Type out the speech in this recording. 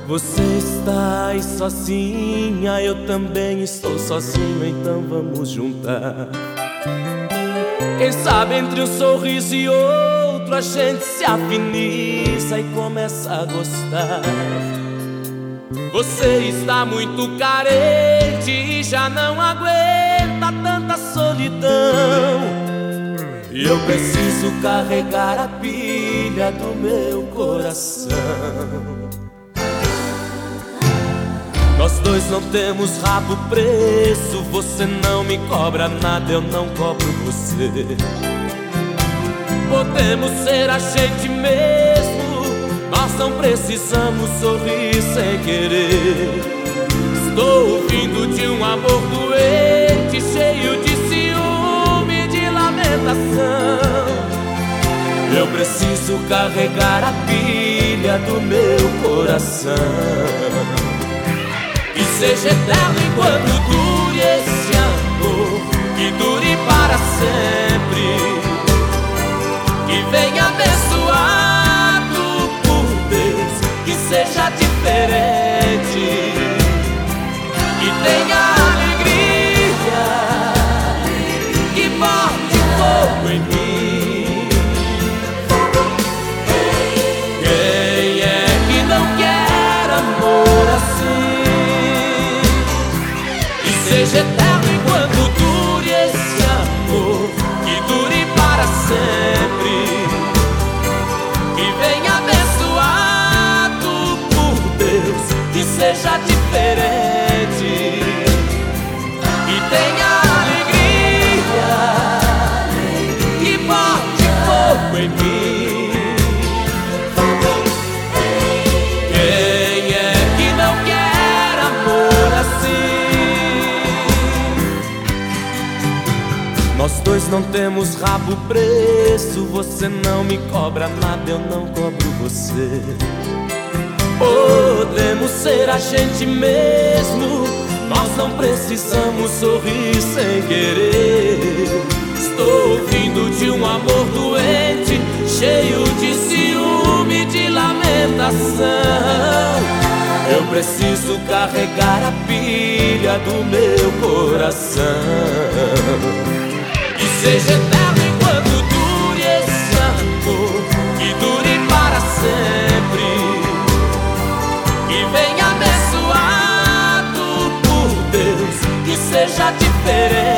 Você está aí sozinha, eu também estou sozinho, então vamos juntar. Quem sabe entre um sorriso e outro a gente se afiniza e começa a gostar. Você está muito carente e já não aguenta tanta solidão. E eu preciso carregar a pilha do meu coração. Nós dois não temos rabo preso, você não me cobra nada, eu não cobro você. Podemos ser a gente mesmo, nós não precisamos sorrir sem querer. Estou ouvindo de um amor doente, cheio de ciúme, de lamentação. Eu preciso carregar a pilha do meu coração. Que seja eterno enquanto dure esse amor, que dure para sempre, que venha abençoado por Deus, que seja diferente, que tenha alegria, que bote fogo em mim. Quem é que não quer amor assim? Seja eterno enquanto dure esse amor, que dure para sempre, que venha abençoado por Deus, que seja diferente, que tenha alegria, que bote fogo em mim. Quem é que não quer amor assim? Nós dois não temos rabo preso, você não me cobra nada, eu não cobro você. Podemos ser a gente mesmo, nós não precisamos sorrir sem querer. Estou ouvindo de um amor doente, cheio de ciúme, de lamentação. Eu preciso carregar a pilha do meu coração. Que seja eterno enquanto dure esse amor, que dure para sempre, que venha abençoado por Deus, que seja diferente,